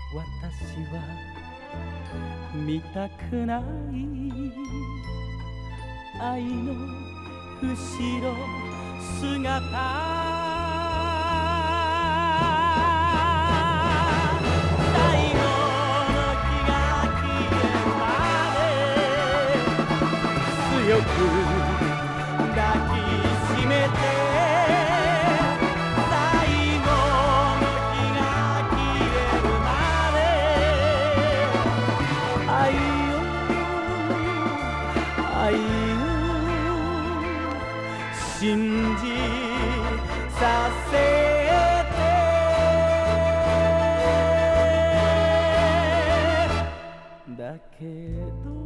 私は見たくない愛の後ろ姿強く抱きしめて最後の日が消えるまで愛を信じさせてだけど